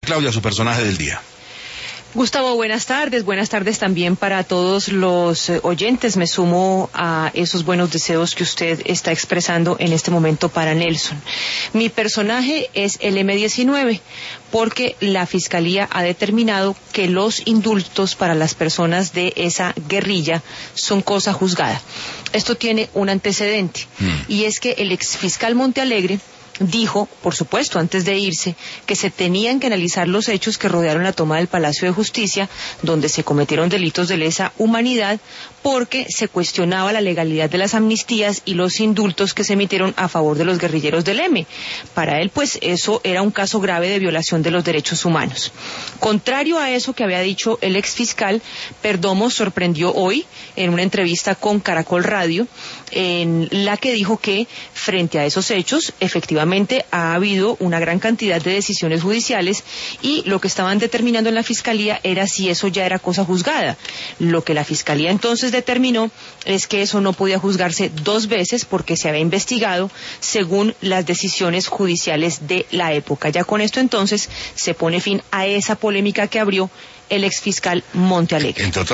Claudia, su personaje del día. Gustavo, buenas tardes también para todos los oyentes. Me sumo a esos buenos deseos que usted está expresando en este momento para Nelson. Mi personaje es el M-19, porque la Fiscalía ha determinado que los indultos para las personas de esa guerrilla son cosa juzgada. Esto tiene un antecedente, y es que el exfiscal Montealegre dijo, por supuesto, antes de irse, que se tenían que analizar los hechos que rodearon la toma del Palacio de Justicia, donde se cometieron delitos de lesa humanidad, porque se cuestionaba la legalidad de las amnistías y los indultos que se emitieron a favor de los guerrilleros del M. Para él, pues, eso era un caso grave de violación de los derechos humanos. Contrario a eso que había dicho el exfiscal, Perdomo sorprendió hoy en una entrevista con Caracol Radio, en la que dijo que, frente a esos hechos, efectivamente ha habido una gran cantidad de decisiones judiciales, y lo que estaban determinando en la Fiscalía era si eso ya era cosa juzgada. Lo que la Fiscalía entonces determinó es que eso no podía juzgarse dos veces porque se había investigado según las decisiones judiciales de la época. Ya con esto entonces se pone fin a esa polémica que abrió el exfiscal Montealegre.